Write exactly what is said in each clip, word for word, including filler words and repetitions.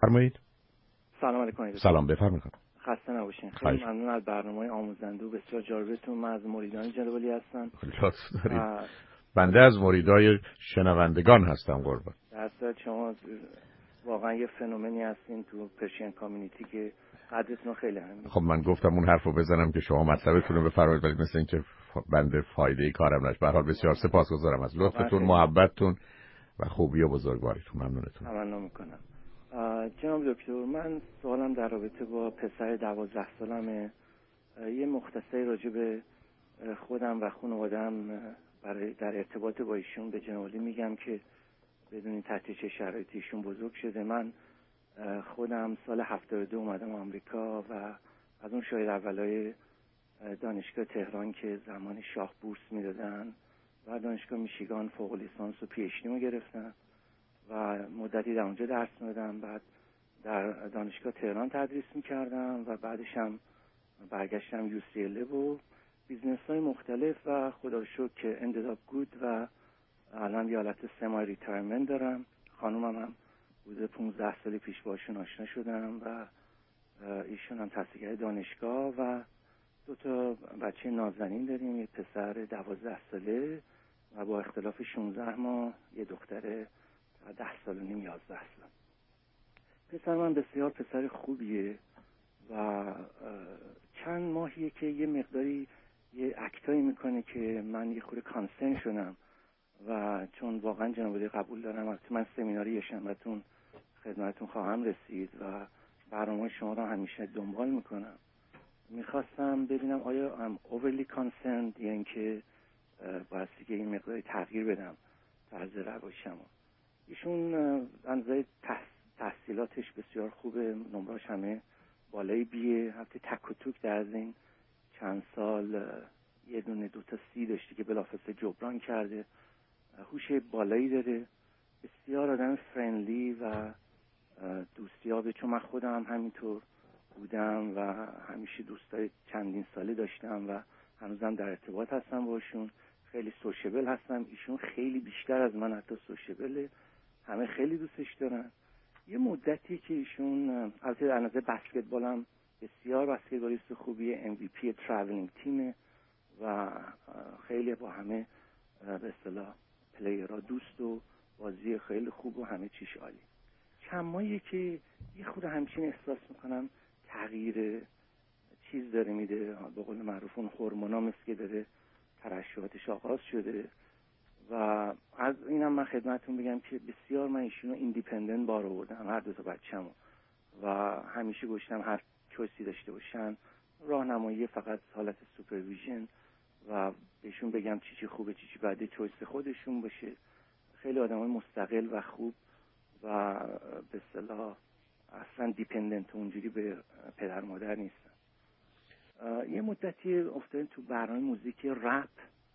بفرمایید. سلام علیکم. سلام، بفرمایید. خسته نباشین. خیلی ممنون از برنامه آموزنده و بسیار جالبتون. من از مریدان جناب ولی هستم. لطف دارید. بنده از مریدای شنوندگان هستم قربان. در صورت شما واقعا یه فنومنی هستین تو پرشین کامیونیتی که قدرتون خیلی همین. خب من گفتم اون حرفو بزنم که شما مطلبتون رو بفرمایید، ولی مثل اینکه بنده فایده کارم نشه. به هر حال بسیار سپاسگزارم از لطفتون، محبتتون و خوبی و بزرگواریتون. ممنونتون. تمنا میکنم. جناب دکتر، من سوالم در رابطه با پسر دوازده سالمه. یه مختصری راجع به خودم و خانواده‌ام برای در ارتباط با ایشون به جناب علی میگم که بدونین تحت چه شرایطی ایشون بزرگ شده. من خودم سال هفتاد و دو اومدم آمریکا و از اون شاید اولای دانشگاه تهران که زمان شاه بورس میدادن و دانشگاه میشیگان فوق لیسانس و پی اچ دی رو گرفتم و مدتی در اونجا درس میدادم. بعد در دانشگاه تهران تدریس میکردم و بعدش هم برگشتم یو سی ال و بیزنس های مختلف و خدا رو شکر که ended up good و الان یه حالت سمای ریتایرمنت دارم. خانومم هم بوده پونزده سال پیش باشون آشنا شدم و ایشون هم تحصیلگر دانشگاه و دو تا بچه نازنین داریم، یه پسر دوازده ساله و با اختلاف شانزده ماه یه دختر ده سال و نیم یازده سال. پسر من بسیار پسر خوبیه و چند ماهیه که یه مقداری یه اکتایی میکنه که من یه خورده کانسرن شدم و چون واقعا جناب علی قبول دارم البته من سمیناری یه شنبه‌تون خدمتتون خواهم رسید و برنامه شما رو همیشه دنبال میکنم. میخواستم ببینم آیا ام overly concerned یا اینکه بایستی که این مقداری تغییر بدم طرز روشمو. ایشون اندازه تحصیلاتش بسیار خوبه، نمرهاش همه بالای بیه. هفته تک و توک در از این چند سال یه دونه دوتا سی داشتی که بلافاصله جبران کرده. هوش بالایی داره، بسیار آدم فرندلی و دوستیابه، چون من خودم هم همینطور بودم و همیشه دوستای چندین ساله داشتم و هنوزم در ارتباط هستم باشون. خیلی سوشیبل هستم، ایشون خیلی بیشتر از من حتی سوشیبله، همه خیلی دوستش دارن. یه مدتی که ایشون البته در نظر بسکتبال هم بسیار بسکتبالیست خوبیه، ام وی پی ترافلینگ تیمه و خیلی با همه به اصطلاح پلیرها دوست و بازی خیلی خوب و همه چیش عالی. چند ماهیه که یه خود همچین احساس میکنم تغییر چیز داره میده، به قول معروف اون هورمونا مثل که داره ترشحاتش آغاز شده و از اینم من خدمتتون بگم که بسیار من ایشونو ایندیپندنت بار آوردم، هر دو تا بچه‌مو، و همیشه گفتم هر چویسی داشته باشن، راهنمایی فقط حالت سوپرویژن و بهشون بگم چی چی خوبه چی چی بده، چویس خودشون باشه. خیلی آدمای مستقل و خوب و به اصطلاح اصلا دیپندنت اونجوری به پدر مادر نیستن. یه مدتی افتادیم تو برنامه موزیک رپ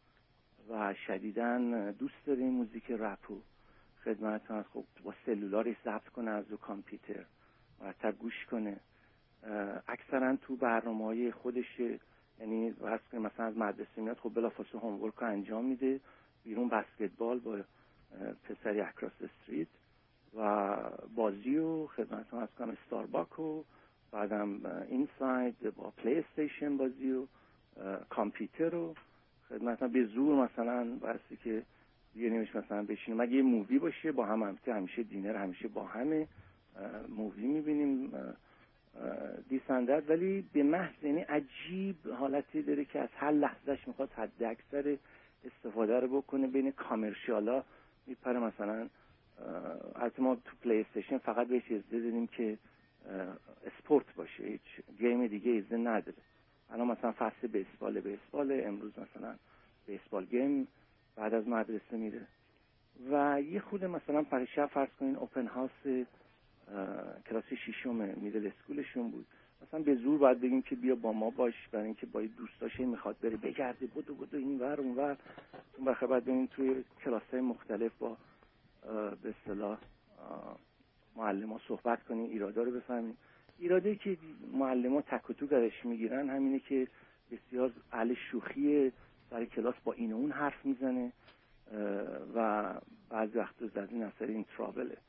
و شدیداً دوست داره این موزیک رپو خدمتتون خب با سلولارش ضبط کنه از رو کامپیوتر مرتب گوش کنه. اکثرا تو برنامه‌های خودش، یعنی واسه که مثلا از مدرسه میاد خب بلافاصله هومورک رو انجام میده، بیرون بسکتبال با پسری اکراس استریت و بازی و خدمتتون از کنم استارباک و بعدم اینساید با پلی استیشن بازی و کامپیوتر و خدمتتون به زور مثلا واسه که یه نمیشه مثلا بشینیم مگه یه مووی باشه با هم همیشه همیشه دینر همیشه با همه مووی میبینیم دیسندرد، ولی به محض یعنی عجیب حالتی داره که از هر لحظهش میخواد حد اکثر استفاده رو بکنه. بین کامرشیالا میپره، مثلا البته ما تو پلی استیشن فقط بهش اجازه دادیم که اسپورت باشه، هیچ گیم دیگه اجازه نداره. الان مثلا فصل بیسبال بیسبال امروز مثلا بیسبال گیم بعد از مدرسه میره و یه خود مثلا پریشب فرض کنین اوپن هاوس کلاس ششم میدل اسکولشون بود، مثلا به زور باید بگیم که بیا با ما باش، برای اینکه با دوستاش میخواد بره بگرده بدو بدو این ور اون ور، اون بخاطر بعد ببینیم توی کلاس‌های مختلف با به اصطلاح معلم‌ها صحبت کنیم، ایرادا رو بفهمیم. ایرادی که معلم‌ها تک و توک ازش میگیرن همینه که بسیار اهل شوخی برای کلاس با این و اون حرف میزنه و بعضی وقتا از این اثر این ترابله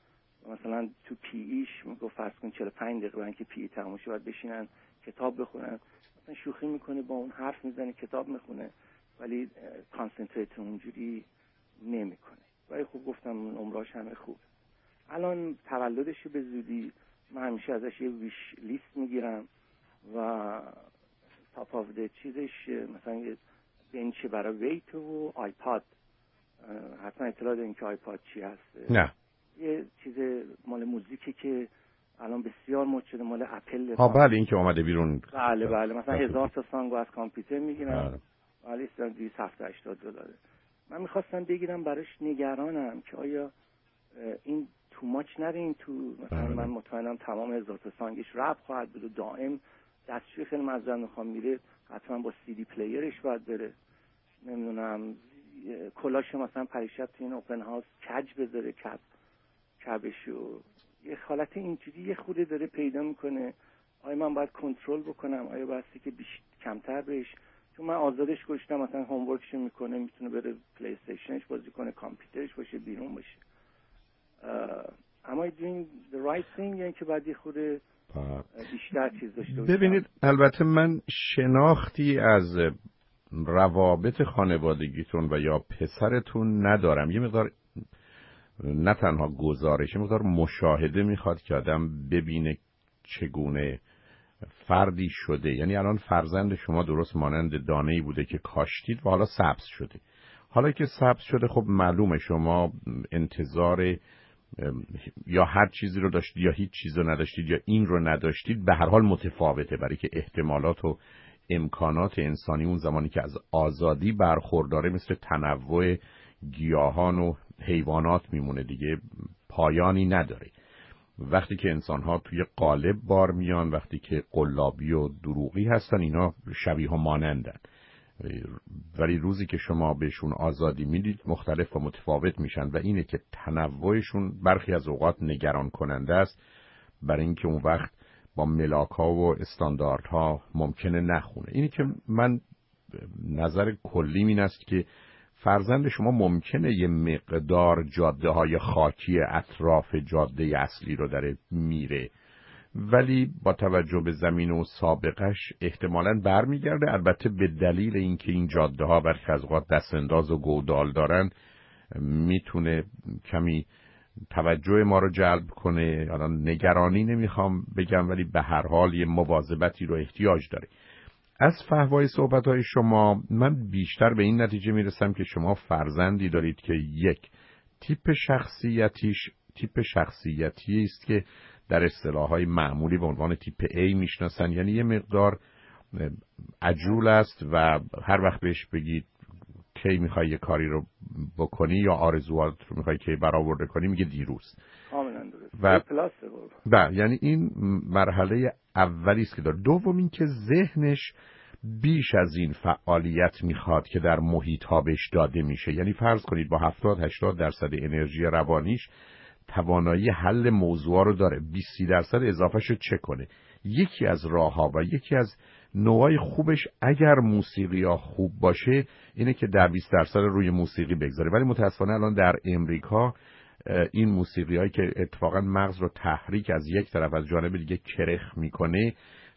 مثلا تو پی ایش میگفت فرض کن چهل و پنج دقیقه برای اینکه پی ای تموم شه باید بشینن کتاب بخونن، مثلا شوخی میکنه با اون، حرف میزنه، کتاب میخونه، ولی کانسنتریت اونجوری نمیکنه. ولی خوب گفتم نمراش همه خوب. الان تولدش به زودی من همیشه ازش یه ویش لیست میگیرم و تاپ آف ده چیزش مثلا یه بنچ برای ویت و آیپاد. حتما اطلاع دارین که آیپاد چی هست؟ نه. یه چیز مال موزیکی که الان بسیار مد شده، مال اپل. ها بله، این که اومده بیرون. بله بله، مثلا هزار تا سانگو از کامپیوتر میگیرم، ولی استان دویست و هفتاد دلاره. من میخواستم بگیرم براش، نگرانم که آیا این تو ماچ نرین تو، مثلا من مطمئنم تمام هزار تا سانگش رپ خواهد بود و دائم دستشوی خیلی مزن میخوام میره، حتما با سی دی پلیرش باید بره، نمیدونم کلاش مثلا پریشب تو این اوپن هاوس کج بذاره، کب کبشو، یه حالت اینجوری یه خوده داره پیدا میکنه. آیا من باید کنترل بکنم؟ آیا بایستی که بیش کمتر بهش، چون من آزادش گذاشتم مثلا هوم ورکش میکنه، میتونه بره پلی استیشنش بازی کنه، کامپیوترش باشه، بیرون باشه. am I doing the right thing یا اینکه باید یه خود بیشتر چیز داشته باشم؟ ببینید، البته من شناختی از روابط خانوادگیتون و یا پسرتون ندارم. یه مقدار نه تنها گزارش، یه مقدار مشاهده میخواد که آدم ببینه چگونه فردی شده. یعنی الان فرزند شما درست مانند دانه‌ای بوده که کاشتید و حالا سبز شده. حالا که سبز شده، خب معلومه شما انتظار یا هر چیزی رو داشتید یا هیچ چیز رو نداشتید یا این رو نداشتید، به هر حال متفاوته، برای که احتمالات و امکانات انسانی اون زمانی که از آزادی برخورداره مثل تنوع گیاهان و حیوانات میمونه دیگه، پایانی نداره. وقتی که انسان‌ها توی قالب بار میان، وقتی که قلابی و دروغی هستن، اینا شبیه و مانندن. ولی روزی که شما بهشون آزادی میدید مختلف و متفاوت میشن و اینه که تنوعشون برخی از اوقات نگران کننده است، برای اینکه اون وقت با ملاک‌ها و استانداردها ممکنه نخونه. اینی که من نظر کلیم این است که فرزند شما ممکنه یه مقدار جاده های خاکی اطراف جاده اصلی رو داره میره، ولی با توجه به زمین و سابقش احتمالاً برمیگرده. البته به دلیل اینکه این جاده ها برخی از اوقات دستانداز و گودال دارن، میتونه کمی توجه ما رو جلب کنه. الان نگرانی نمیخوام بگم، ولی به هر حال یه مواظبتی رو احتیاج داره. از فحوای صحبت‌های شما من بیشتر به این نتیجه میرسم که شما فرزندی دارید که یک تیپ شخصیتیش تیپ شخصیتی است که در اصطلاح‌های معمولی به عنوان تیپ A میشناسن، یعنی یه مقدار عجول است و هر وقت بهش بگید کی میخوای یه کاری رو بکنی یا آرزوات رو میخوای کی برآورده کنی، میگه دیروز. کاملا درست. و بله، یعنی این مرحله اولی است که داره. دوم این که ذهنش بیش از این فعالیت میخواد که در محیط ها بهش داده میشه. یعنی فرض کنید با هفتاد هشتاد درصد انرژی روانیش توانایی حل موضوع رو داره، بیست درصد اضافهش رو چه کنه. یکی از راه ها و یکی از نوعای خوبش اگر موسیقی ها خوب باشه اینه که در بیست درصد روی موسیقی بگذاره. ولی متاسفانه الان در امریکا این موسیقی هایی که اتفاقا مغز رو تحریک از یک طرف از جانب دیگه کرخ میکنه،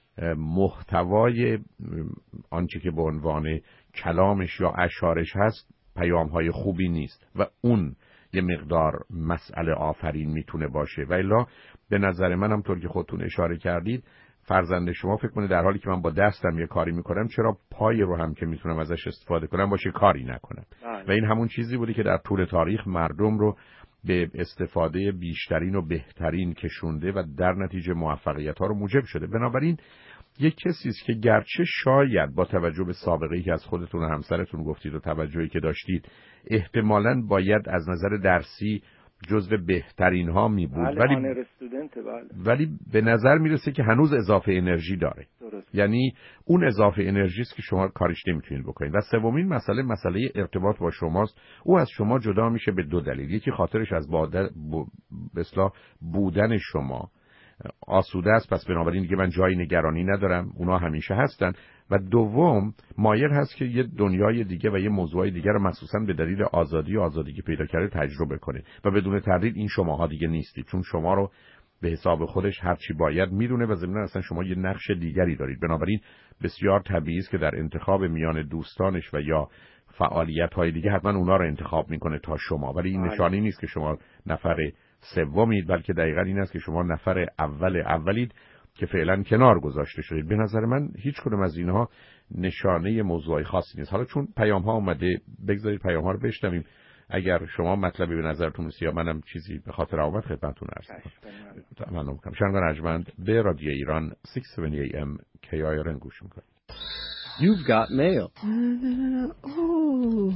محتوای آنچه که به عنوان کلامش یا اشعارش هست پیام های خوبی نیست و اون یه مقدار مسئله آفرین میتونه باشه. و الا به نظر من هم طور که خودتون اشاره کردید، فرزند شما فکر کنه در حالی که من با دستم یه کاری میکنم چرا پای رو هم که میتونم ازش استفاده کنم باشه کاری نکنم. و این همون چیزی بودی که در طول تاریخ مردم رو به استفاده بیشترین و بهترین کشونده و در نتیجه موفقیت ها رو موجب شده. بنابراین یک کسی است که گرچه شاید با توجه به سابقه‌ای که از خودتون و همسرتون گفتید و توجهی که داشتید احتمالاً باید از نظر درسی جزو بهترین ها می بود، بله، ولی بله. ولی به نظر میرسه که هنوز اضافه انرژی داره. درست. یعنی اون اضافه انرژی است که شما کارش نمیتونید بکنید. و سومین مسئله مسئله ارتباط با شماست. او از شما جدا میشه به دو دلیل. یکی خاطرش از باده ب... بسلا بودن شما آسوده است، پس بنابراین دیگه من جایی نگرانی ندارم، اونا همیشه هستن. و دوم مایل هست که یه دنیای دیگه و یه موضوعای دیگه رو مخصوصا به دلیل آزادی و آزادی که پیدا کرده تجربه کنه و بدون تردید این شماها دیگه نیستید، چون شما رو به حساب خودش هر چی باید میدونه و ضمن اصلا شما یه نقش دیگری دارید. بنابراین بسیار طبیعی است که در انتخاب میان دوستانش و یا فعالیت‌های دیگه حتما اونا رو انتخاب میکنه تا شما، ولی این نشانی نیست که شما نفر سومید، بلکه دقیقاً این است که شما نفر اول اولید که فعلا کنار گذاشته شدید. به نظر من هیچ کدوم از اینها نشانه موضوعی خاصی نیست. حالا چون پیام ها اومده بگذارید پیام ها رو بشنویم. اگر شما مطلبی به نظرتون رسید یا منم چیزی به خاطر اومد خدمتتون عرض کنم. ممنون می‌کنم. شنوندگان ارجمند به رادیو ایران ششصد و هفت ای ام کی آی آر ان گوش می‌کنید. You've got mail. اوه.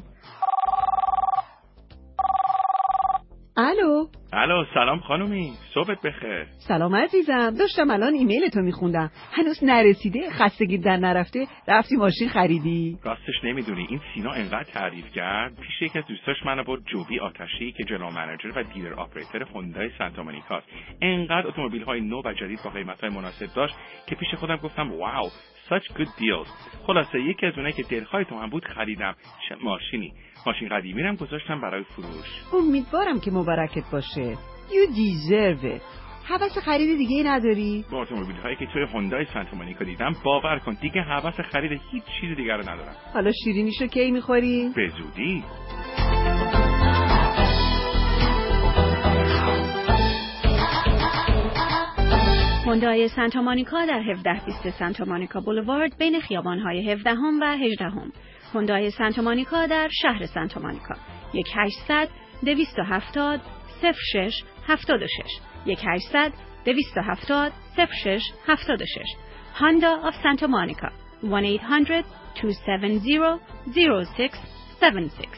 الو. الو سلام خانومی، صبحت بخیر. سلام عزیزم، داشتم الان ایمیل تو میخوندم، هنوز نرسیده، خستگی در نرفته، رفتی ماشین خریدی؟ راستش نمیدونی این سینا انقدر تعریف کرد، پیش یکی از دوستاش منو برد جوبی آتشی که جنرال منیجر و دیلر آپریتور هوندای سانتا مونیکاست. انقدر اتومبیل‌های نو و جدید با قیمت‌های مناسب داشت که پیش خودم گفتم واو such good deals. خلاصه یکی از اونایی که دلخواه تو هم بود خریدم. چه ماشینی، ماشین قدیمی رم گذاشتم برای فروش. امیدوارم که مبارکت باشه. You deserve it. هوس خرید دیگه ای نداری؟ با اتومبیل‌هایی که توی هوندای سانتا مونیکا دیدم باور کن دیگه هوس خرید هیچ چیز دیگه رو ندارم. حالا شیرینیشو کی میخوری؟ به زودی. هوندای سانتا مونیکا در هفده بیست سانتا مونیکا بولوارد بین خیابان‌های هفدهم و هجدهم. هوندای سانتا مونیکا در شهر سانتا مونیکا. یک هشتصد دویست و هفتاد صفر شش هفتاد و شش. یک هشتصد دویست و هفتاد صفر شش هفتاد و شش. Honda of Santa Monica. one eight hundred two seven zero zero six seven six.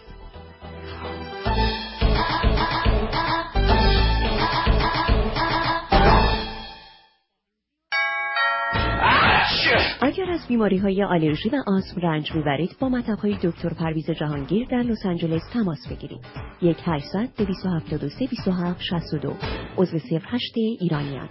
اگر از بیماری‌های آلرژی و آسم رنج می‌برید با مطب‌های دکتر پرویز جهانگیر در لس آنجلس تماس بگیرید. یک هشتصد دویست و هفتاد و سه بیست و هفت شصت و دو عضو صفر هشت ایرانیان.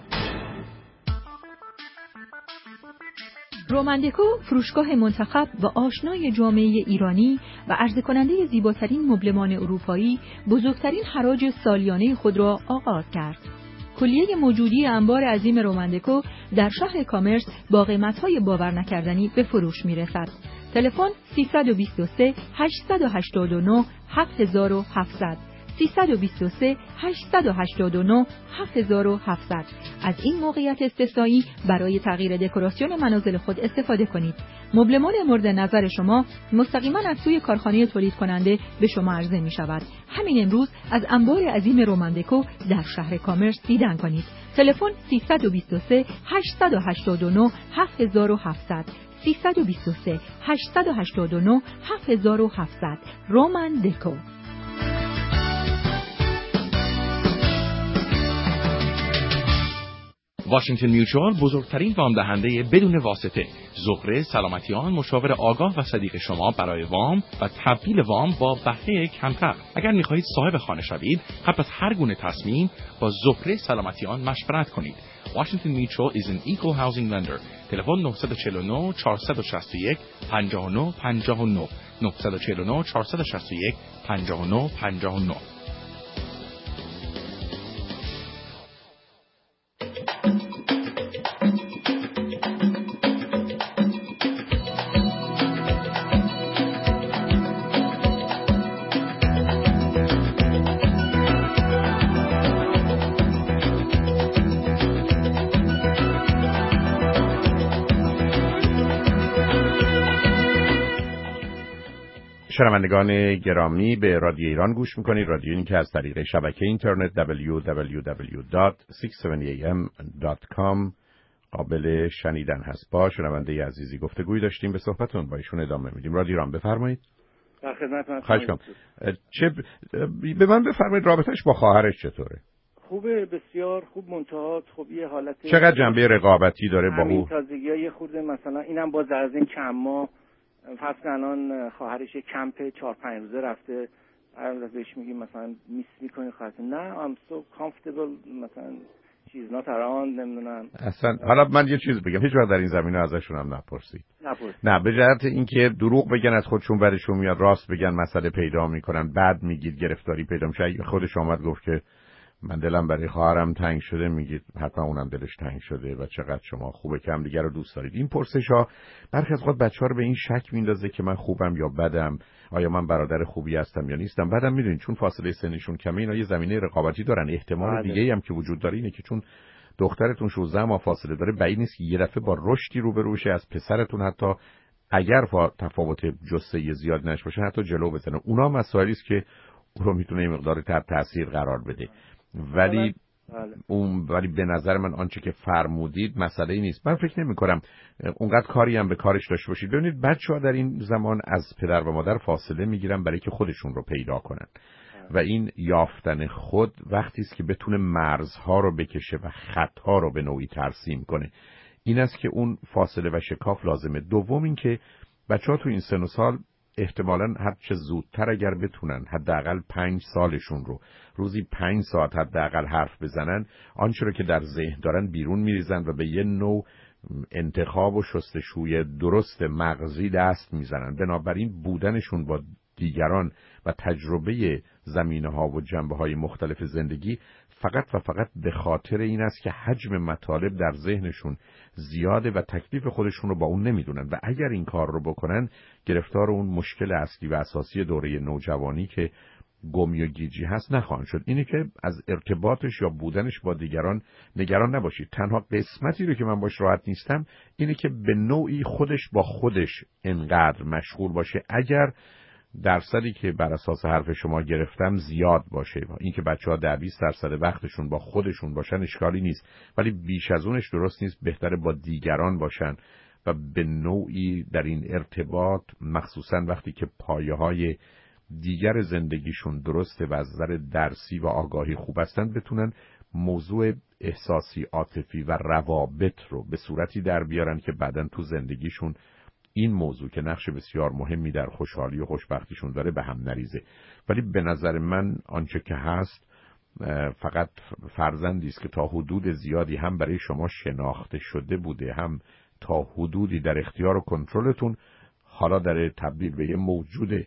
رومندکو فروشگاه منتخب و آشنای جامعه ایرانی و عرضه کننده زیباترین مبلمان اروپایی بزرگترین حراج سالیانه خود را آغاز کرد. کلیه موجودی انبار عظیم رومندکو در شهر کامرس با قیمت‌های باور نکردنی به فروش می‌رسد. تلفن سیصد و بیست و سه هشتصد و هشتاد و نه هفت و هفتصد سیصد و بیست و سه هشتصد و هشتاد و نه هفت و هفتصد. از این موقعیت استثنایی برای تغییر دکوراسیون منازل خود استفاده کنید. مبلمان مورد نظر شما مستقیما از سوی کارخانه تولید کننده به شما عرضه می شود. همین امروز از انبار عظیم رومندکو در شهر کامرس دیدن کنید. تلفن سیصد و بیست و سه هشتصد و هشتاد و نه هفت و هفتصد سیصد و بیست و سه هشتصد و هشتاد و نه هفت و هفتصد. رومندکو. واشنگتن میوچوال بزرگترین وام دهنده بدون واسطه. زهره سلامتیان مشاور آگاه و صدیق شما برای وام و تبدیل وام با بهره کمتر. اگر می‌خواهید صاحب خانه شوید، قبل از هر گونه تصمیم با زهره سلامتیان مشورت کنید. Washington Mutual is an equal housing lender. تلفن نه چهار نه چهار شش یک پنج نه پنج نه نه چهار نه چهار شش یک پنج نه پنج نه. شنوندگان گرامی به رادیو ایران گوش میکنید. رادیویی که از طریق شبکه اینترنت دبلیو دبلیو دبلیو دات ششصد و هفت ای ام دات کام قابل شنیدن هست. با شنونده عزیزی گفتگوی داشتیم، به صحبتون با ایشون ادامه میدیم. رادیو ایران بفرمایید. در خدمتتون. خواهش کنم. چه ب... به من بفرمایید رابطش با خواهرش چطوره؟ خوبه، بسیار خوب. منتها خب یه حالت چقدر جنبه رقابتی داره با او؟ تازگیای خورده مثلا اینم باز از این کم ما فصل الان خواهرش کمپ چهار پنج روزه رفته، هر روز بهش میگیم مثلا میس میکنی خواهرت، نه I'm so comfortable مثلا چیز نه تران نمیدونم اصلا. حالا من یه چیز بگم، هیچ وقت در این زمینه ازشون هم نپرسید. نپرسید. نه، به جهت اینکه دروغ بگن از خودشون برشون میاد، راست بگن مسئله پیدا میکنن، بعد میگید گرفتاری پیدا میشه. اگه خودش آمد گفت که من دلم برای خواهرم تنگ شده، میگید حتما اونم دلش تنگ شده و چقدر شما خوبه که هم دیگه رو دوست دارید. این پرسش ها برخی از خود بچه‌ها رو به این شک میندازه که من خوبم یا بدم، آیا من برادر خوبی هستم یا نیستم. بعدم میدونید چون فاصله سنشون کمه، اینا یه زمینه رقابتی دارن. احتمال دیگه‌ای هم که وجود داره اینه که چون دخترتون شانزده ماه فاصله داره، بعید نیست که یه دفعه با رشدی روبرو شه از پسرتون، حتی اگر تفاوت جثه‌ای زیاد نشه باشه حتی جلو بزنه. اونا مسائلی است که اون رو میتونه این مقدار تحت تاثیر قرار بده. ولی اون ولی به نظر من آنچه که فرمودید مسئله ای نیست. من فکر نمی کنم اونقدر کاری هم به کارش داشته باشید. ببینید بچه‌ها در این زمان از پدر و مادر فاصله میگیرن برای که خودشون رو پیدا کنن و این یافتن خود وقتی است که بتونه مرزها رو بکشه و خطها رو به نوعی ترسیم کنه. این است که اون فاصله و شکاف لازمه. دوم این که بچه‌ها تو این سن و سال احتمالاً هر چه زودتر اگر بتونن حداقل پنج سالشون رو روزی پنج ساعت حداقل حرف بزنن، آنچه رو که در ذهن دارن بیرون میریزن و به یه نوع انتخاب و شستشوی درست مغزی دست میزنن. بنابراین بودنشون با دیگران و تجربه زمینه‌ها و جنبه‌های مختلف زندگی فقط و فقط به خاطر این است که حجم مطالب در ذهنشون زیاده و تکلیف خودشون رو با اون نمیدونن و اگر این کار رو بکنن گرفتار اون مشکل اصلی و اساسی دوره نوجوانی که گمی و گیجی هست نخواهند شد. اینه که از ارتباطش یا بودنش با دیگران نگران نباشید. تنها قسمتی رو که من باش راحت نیستم اینه که به نوعی خودش با خودش انقدر مشغول باشه. اگر درصدی که بر اساس حرف شما گرفتم زیاد باشه، این که بچه‌ها در بیست درصد وقتشون با خودشون باشن اشکالی نیست، ولی بیش از اونش درست نیست. بهتره با دیگران باشن و به نوعی در این ارتباط، مخصوصا وقتی که پایه‌های دیگر زندگیشون درسته و از نظر درسی و آگاهی خوب هستن، بتونن موضوع احساسی، عاطفی و روابط رو به صورتی در بیارن که بعداً تو زندگیشون این موضوع که نقش بسیار مهمی در خوشحالی و خوشبختیشون داره به هم نریزه. ولی به نظر من آنچه که هست فقط فرزندی است که تا حدود زیادی هم برای شما شناخته شده بوده، هم تا حدودی در اختیار و کنترلتون، حالا در تبدیل به یه موجود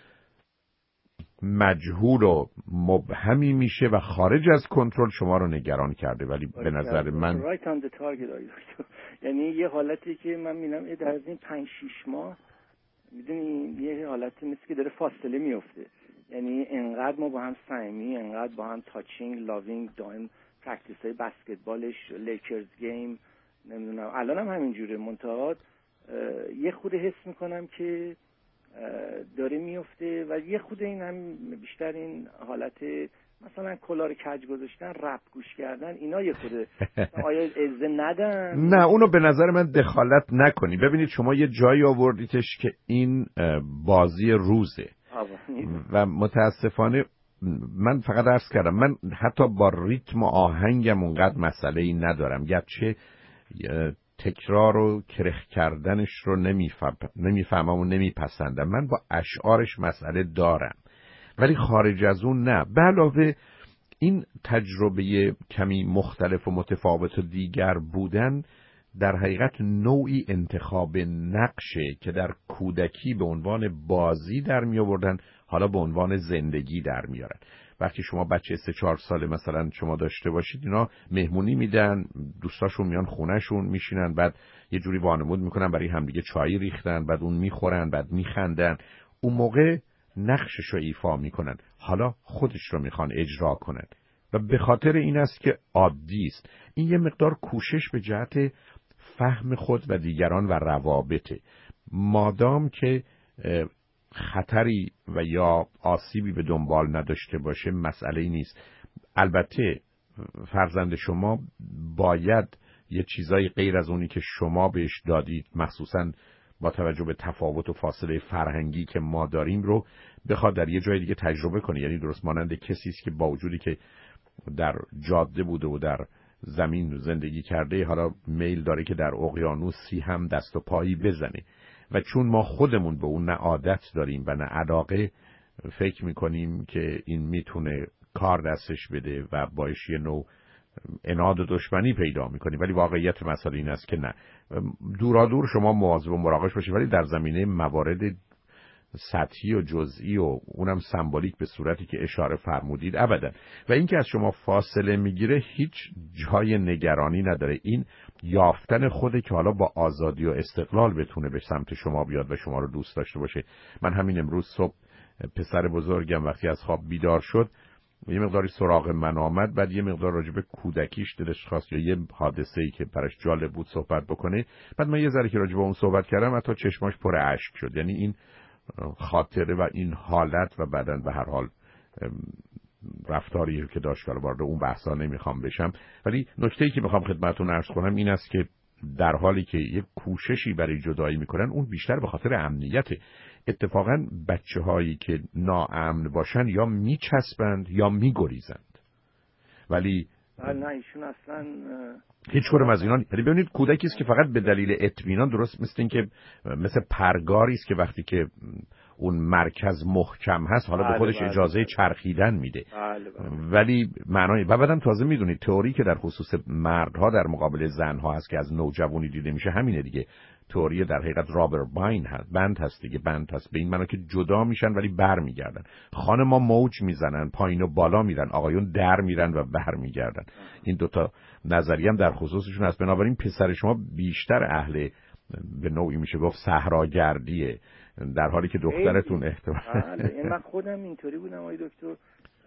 مجهول و مبهمی میشه و خارج از کنترل شما رو نگران کرده. ولی به نظر من right on the target. یعنی یه حالتی که من میبینم در از این پنج شیش ماه میدونی یه حالتی مثل که داره فاصله میفته. یعنی انقدر ما با هم صمیمی، انقدر با هم تاچینگ، لاوینگ، دائم پرکتیس های بسکتبالش، لیکرز گیم، نمیدونم الان هم همینجوره. منتها یه خود حس میکنم که داره میفته و یه خود این هم بیشتر این حالت مثلا کلار کج گذاشتن، رپ گوش کردن، اینا یه خود آیا عزه ندن؟ نه، اونو به نظر من دخالت نکنی. ببینید شما یه جایی آوردیتش که این بازی روزه و متاسفانه من فقط عرض کردم من حتی با ریتم و آهنگم اونقدر مسئله ای ندارم، گرچه تکرار و کرخ کردنش رو نمیفهمم و نمیپسندم. من با اشعارش مسئله دارم ولی خارج از اون نه. به علاوه این تجربه کمی مختلف و متفاوت و دیگر بودن در حقیقت نوعی انتخاب نقشه که در کودکی به عنوان بازی در می آوردن، حالا به عنوان زندگی در میارن. وقتی شما بچه سه چهار ساله مثلا شما داشته باشید، اینا مهمونی میدن، دوستاشون میان خونهشون میشینن، بعد یه جوری وانمود میکنن برای همدیگه چای ریختن، بعد اون میخورن، بعد میخندن. اون موقع نقشش رو ایفا میکنن، حالا خودش رو میخوان اجرا کنن و به خاطر این است که عادی است. این یه مقدار کوشش به جهت فهم خود و دیگران و روابطه. مادام که خطری و یا آسیبی به دنبال نداشته باشه مسئله نیست. البته فرزند شما باید یه چیزای غیر از اونی که شما بهش دادید، مخصوصاً با توجه به تفاوت و فاصله فرهنگی که ما داریم، رو بخواد در یه جای دیگه تجربه کنه. یعنی درست مانند کسی است که با وجودی که در جاده بوده و در زمین زندگی کرده، حالا میل داره که در اقیانوسی هم دست و پایی بزنه و چون ما خودمون به اون نه عادت داریم و نه علاقه، فکر میکنیم که این میتونه کار دستش بده و باعث یه نوع عناد و دشمنی پیدا میکنیم. ولی واقعیت مسئله این است که نه، دورا دور شما مواظب و مراقب باشید، ولی در زمینه موارد سطحی و جزئی و اونم سمبولیک به صورتی که اشاره فرمودید ابدا. و اینکه از شما فاصله میگیره هیچ جای نگرانی نداره. این یافتن خوده که حالا با آزادی و استقلال بتونه به سمت شما بیاد و شما رو دوست داشته باشه. من همین امروز صبح پسر بزرگم وقتی از خواب بیدار شد یه مقداری سراغ من آمد، بعد یه مقدار راجع به کودکیش دلش خواست یا یه حادثه‌ای که براش جالب بود صحبت بکنه. بعد من یه ذره که راجع به اون صحبت کردم حتی چشماش پر اشک شد. یعنی این خاطره و این حالت و بعدن به هر حال رفتاری که داشت، که وارد اون بحثا نمیخوام بشم، ولی نکته‌ای که میخوام خدمتتون عرض کنم این است که در حالی که یک کوششی برای جدایی میکنن اون بیشتر به خاطر امنیته. اتفاقا بچه‌هایی که ناامن باشن یا میچسبند یا میگریزند. ولی نه ایشون اصلا هیچ کدوم از اینا. یعنی ببینید کودکی است که فقط به دلیل اطمینان، درست مثل این که مثل پرگاری است که وقتی که اون مرکز محکم هست حالا به خودش اجازه چرخیدن میده. بله بله. ولی معنای و بعدم تازه میدونید تئوری که در خصوص مردها در مقابل زنها هست که از نوجوانی دیده میشه همینه دیگه. تئوری در حقیقت رابر باین هست، بند هست دیگه، بند هست به این معنی که جدا میشن ولی بر میگردن. خانم‌ها موج میزنن پایین و بالا میرن، آقایون در میرن و بر میگردن. این دوتا نظریه هم در خصوصشون هست. بنابراین پسر شما بیشتر اهل به نوعی میشه گفت صحراگردیه، در حالی که دخترتون احتمال. بله من خودم اینطوری بودم آقای دکتر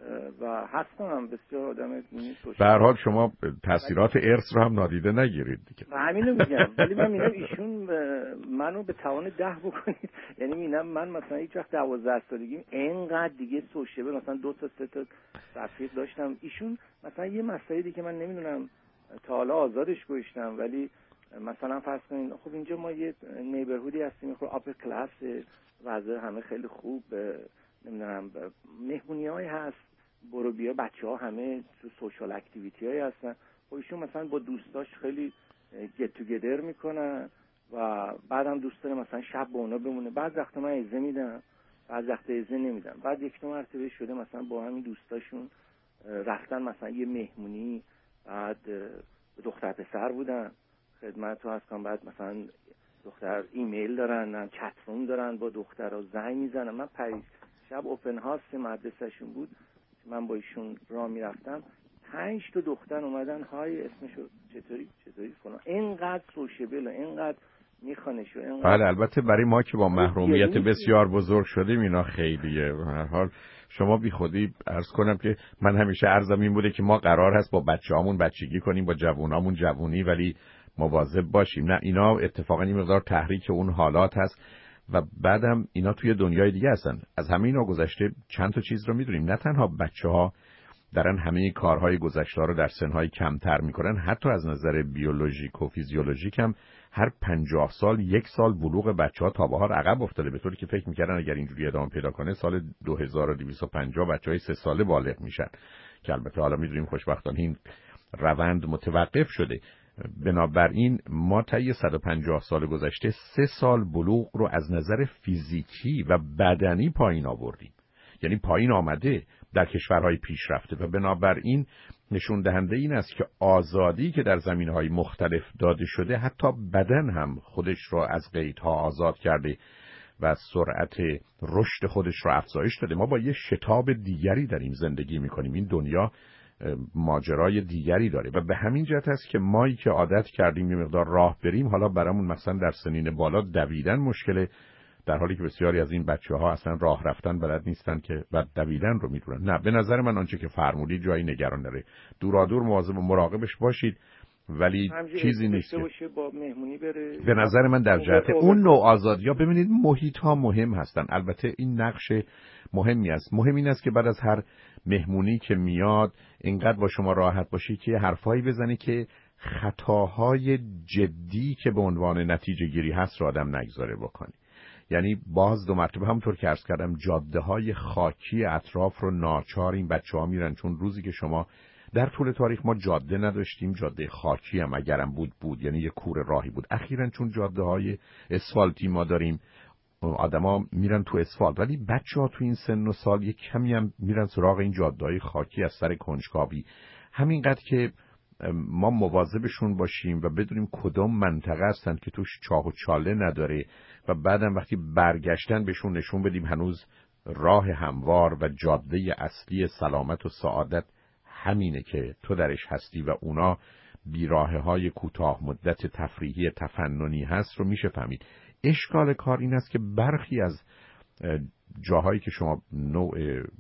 و هستم هم بسیار آدم به هر حال شما تاثیرات ارث رو هم نادیده نگیرید دیگه. همینو میگم. ولی من میگم ایشون منو به توان ده بکنید. یعنی میگم من مثلا هیچ وقت دوازده سالگیم اینقدر دیگه سوشیبل مثلا دو تا سه تا رفیق داشتم. ایشون مثلا یه مسائلی که من نمیدونم تا حالا آزادش گذاشتم، ولی مثلا فرض کنین خب اینجا ما یه نیبرهودی هستیم خب اپر کلاس، وضع همه خیلی خوب، نمیدونم مهمونی‌های هست، برو بیا بچه‌ها همه تو سوشال اکتیویتی‌های هستن. خب ایشون مثلا با دوستاش خیلی گت توگیدر میکنن و بعدم دوست داره مثلا شب با اونا بمونه. بعد وقتا من اجازه میدم، بعد وقتا اجازه نمیدم. بعد یک دو مرتبه شده مثلا با همین دوستاشون رفتن مثلا یه مهمونی، بعد دختر پسر بودن خدمت رو هستم، بعد مثلا دختر ایمیل دارن، چت روم دارن، با دخترها زنگ میزنن. من پریز شب اوپن هاست مدرسه‌شون بود، من با ایشون راه میرفتم، پنج تا دختر اومدن های اسمشو چطوری چطوری فلان، اینقدر سوشیبل و اینقدر میخوانش و اینقدر. بله البته برای ما که با محرومیت بسیار بزرگ شدیم اینا خیلیه. به هر حال شما بی خودی عرض کنم که من همیشه عرضم این بوده که ما قرار هست با بچه‌هامون بچگی کنیم، با جوونامون جوونی، ولی مواظب باشیم. نه اینا اتفاقا این مقدار تحریک اون حالات هست و بعدم اینا توی دنیای دیگه هستن. از همه اینا گذشته چند تا چیز رو میدونیم. نه تنها بچه‌ها دارن همه کارهای گذشته رو در سنهای کمتر میکنن، حتی از نظر بیولوژیک و فیزیولوژیک هم هر پنجاه سال یک سال بلوغ بچه‌ها تا به حال عقب افتاده، به طوری که فکر میکردن اگر اینجوری ادامه پیدا کنه سال دو هزار و دویست و پنجاه بچهای سه ساله بالغ میشن، که البته حالا میدونیم خوشبختانه این روند متوقف شده. بنابراین ما طی صد و پنجاه سال گذشته سه سال بلوغ رو از نظر فیزیکی و بدنی پایین آوردیم، یعنی پایین آمده در کشورهای پیشرفته و بنابراین نشون دهنده این است که آزادی که در زمینهای مختلف داده شده حتی بدن هم خودش رو از قیدها آزاد کرده و سرعت رشد خودش رو افزایش داده. ما با یه شتاب دیگری در این زندگی میکنیم. این دنیا ماجرای دیگری داره و به همین جهت است که مایی که عادت کردیم یه مقدار راه بریم، حالا برامون مثلا در سنین بالا دویدن مشکله، در حالی که بسیاری از این بچه‌ها اصلا راه رفتن بلد نیستن که بعد دویدن رو میدونن. نه، به نظر من آنچه که فرمودید جایی نگران نره، دورادور مواظب و مراقبش باشید، ولی چیزی نیست که با مهمونی بره. به نظر من در جهت اون نوع آزادی‌ها ببینید محیط‌ها مهم هستن. البته این نقش مهمی است. مهم این است که بعد از هر مهمونی که میاد اینقدر با شما راحت باشی که حرفایی بزنی که خطاهای جدی که به عنوان نتیجه گیری هست رو آدم نگذاره بکنی. یعنی باز دو مرتبه همونطور که عرض کردم جاده های خاکی اطراف رو ناچار این بچه ها میرن، چون روزی که شما در طول تاریخ ما جاده نداشتیم، جاده خاکی هم اگرم بود بود یعنی یه کوره راهی بود. اخیراً چون جاده های اسفالتی ما داریم آدما میرن تو اسفالت، ولی بچه‌ها تو این سن و سال یک کمی هم میرن سراغ این جاده‌های خاکی از سر کنجکاوی. همینقدر که ما مواظبشون باشیم و بدونیم کدام منطقه هستن که توش چاه و چاله نداره و بعدم وقتی برگشتن بهشون نشون بدیم هنوز راه هموار و جاده اصلی سلامت و سعادت همینه که تو درش هستی و اونا بیراهه های کوتاه مدت تفریحی تفننی هست رو میشه فهمید. اشکال کار این است که برخی از جاهایی که شما نوع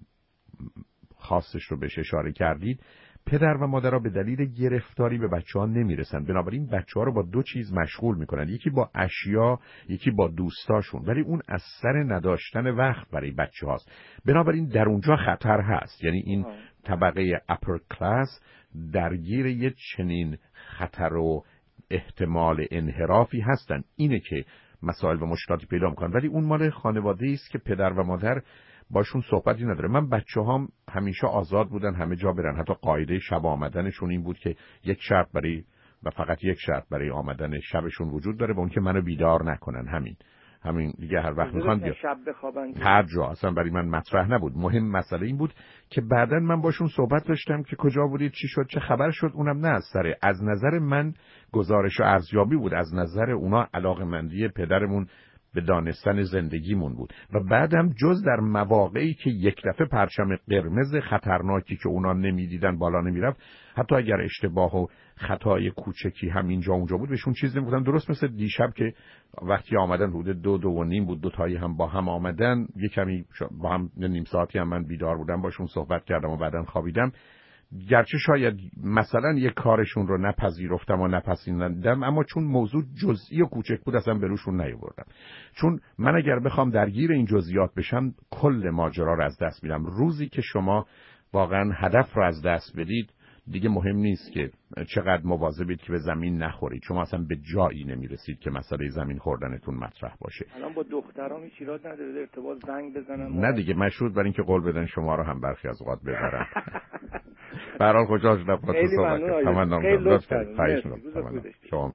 خاصش رو بهش اشاره کردید، پدر و مادرها به دلیل گرفتاری به بچه ها نمیرسن، بنابراین بچه ها رو با دو چیز مشغول میکنن، یکی با اشیا، یکی با دوستاشون، ولی اون از سر نداشتن وقت برای بچه هاست. بنابراین در اونجا خطر هست، یعنی این طبقه اپر کلاس درگیر یه چنین خطر و احتمال انحرافی هستن، اینه که مسائل و مشکلاتی پیدا میکنن. ولی اون مال خانواده است که پدر و مادر باشون صحبتی نداره. من بچه هام همیشه آزاد بودن همه جا برن، حتی قاعده شب آمدنشون این بود که یک شرط برای و فقط یک شرط برای آمدن شبشون وجود داره، با اون که منو بیدار نکنن. همین همین دیگه، هر وقت میخوان بیاد شب بخوابن هر جا، اصلا برای من مطرح نبود. مهم مسئله این بود که بعدن من باشون صحبت داشتم که کجا بودید، چی شد، چه خبر شد. اونم نه از سر از نظر من گزارش و ارزیابی بود، از نظر اونا علاقمندی پدرمون به دانستن زندگیمون بود. و بعدم جز در مواقعی که یک دفعه پرچم قرمز خطرناکی که اونا نمیدیدن بالا نمیرفت، حتی اگر اشتباه و خطای کوچکی هم اینجا اونجا بود بهشون چیز نمیگفتم. درست مثل دیشب که وقتی آمدن حدود دو دو و نیم بود، دو تایی هم با هم آمدن، یه کمی با هم نیم ساعتی هم من بیدار بودم باشون صحبت کردم و بعدن خوابیدم. گرچه شاید مثلا یک کارشون رو نپذیرفتم و نپسندیدم، اما چون موضوع جزئی و کوچک بود اصلا به روشون نیاوردم. چون من اگر بخوام درگیر این جزئیات بشم کل ماجرا رو از دست میدم. روزی که شما واقعا هدف رو از دست بدید دیگه مهم نیست که چقدر مواظبید که به زمین نخورید، شما اصلا به جایی نمیرسید که مسئله زمین خوردنتون مطرح باشه. الان با دخترام هیچ ایراد نداره ارتباط زنگ بزنن؟ نه دیگه، مشروط بر اینکه قول بدن شما رو هم برخی از اوقات ببرن. به هر حال خوشحال شدم با تو صحبت کردم. تمام. خیلی لطف کردید. شما